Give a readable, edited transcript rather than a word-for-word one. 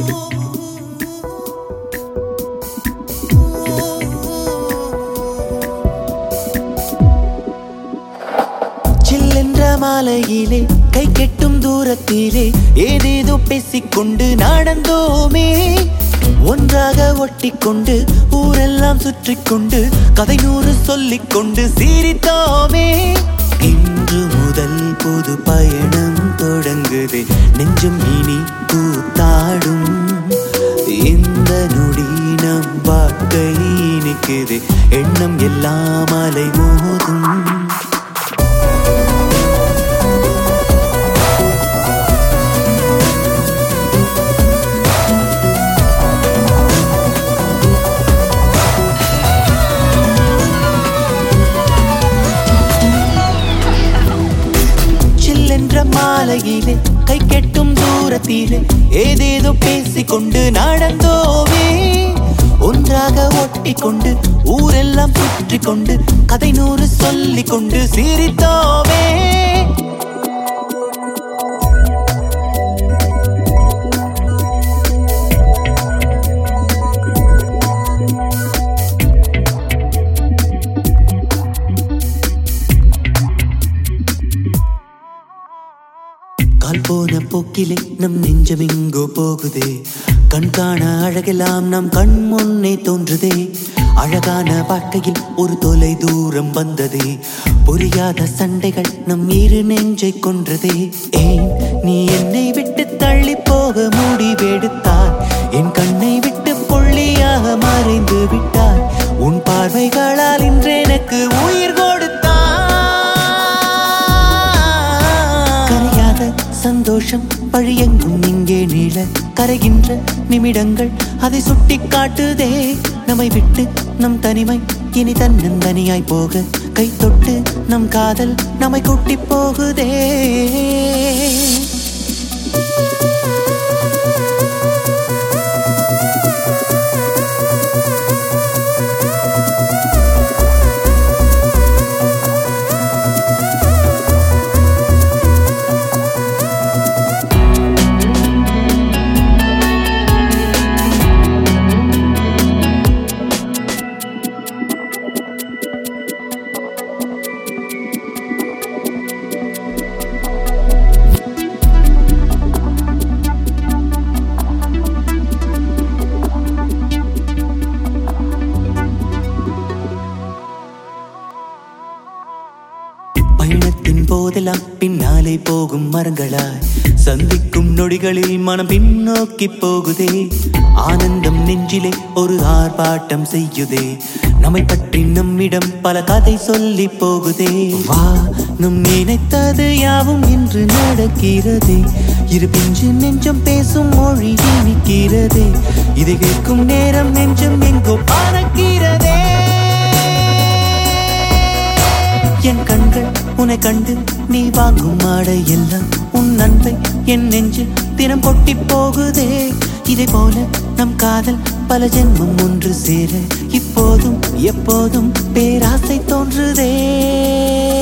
சில்லென்ற மாலையிலே கை கெட்டும் தூரத்திலே ஏதேதோ பேசிக்கொண்டு நடந்தோமே. ஒன்றாக ஒட்டிக்கொண்டு ஊரெல்லாம் சுற்றிக்கொண்டு கதை 100 சொல்லிக்கொண்டு சிரித்தோமே. இன்று முதல் புது பயணம் தொடங்குதே, நெஞ்சம் இனி கூத்தாடும். இந்த நொடி நம் வாழ்க்கை இனிக்குதே, எண்ணம் எல்லாம் அலை மோதும். மாலையிலே கை கெட்டும் தூரத்திலே ஏதேதோ பேசிக்கொண்டு நடந்தோமே. ஒன்றாக ஒட்டிக்கொண்டு ஊரெல்லாம் சுற்றிக்கொண்டு கதை 100 சொல்லிக்கொண்டு சிரித்தோமே. கால் போன போக்கிலே நம் நெஞ்சமெங்கோ போகுதே, கண் காண அழகெல்லாம் நம் கண் முன்னே தோன்றுதே. அழகான வாழ்க்கையில் ஒரு தொலை தூரம் வந்ததே, புரியாத சண்டைகள் நம் இரு நெஞ்சை கொன்றதே. ஏன் நீ என்னை விட்டு தள்ளி போக முடிவெடுத்தாய், என் கண்ணை விட்டு புள்ளியாக மறைந்து விட்டாய். உன் பார்வைகளால் இன்று எனக்கு உயிர் கொடுத்தாய். சந்தோஷம் பழியெங்கும் இங்கே நீள கரைகின்ற நிமிடங்கள் அதை சுட்டி காட்டுதே. நம்மை விட்டு நம் தனிமை இனி தன்னந்தனியாய் போக கை தொட்டு நம் காதல் நம்மை கூட்டி போகுதே. பயணத்தின் போதெல்லாம் பின்னாலே போகும் மரங்களாய் சந்திக்கும் நொடிகளில் மனம் பின்னோக்கி போகுதே. ஆனந்தம் நெஞ்சிலே ஒரு ஆர்ப்பாட்டம் செய்யுதே, நம்மை பற்றி நம்மிடம் பல கதை சொல்லி போகுதே. வா நம் நினைத்தது யாவும் இன்று நடக்கிறதே, இரு பிஞ்சு நெஞ்சம் பேசும் மொழி இனிக்கிறதே. இதை கேட்கும் நேரம் நெஞ்சம் எங்கோ பறக்கிறதே. என் கண்கள் உன்னை கண்டு நீ வாங்கும் ஆடை எல்லாம் உன் அன்பை என் நெஞ்சில் தினம் கொட்டி போகுதே. இதை போல நம் காதல் பல ஜென்மம் ஒன்று சேர இப்போதும் எப்போதும் பேராசை தோன்றுதே.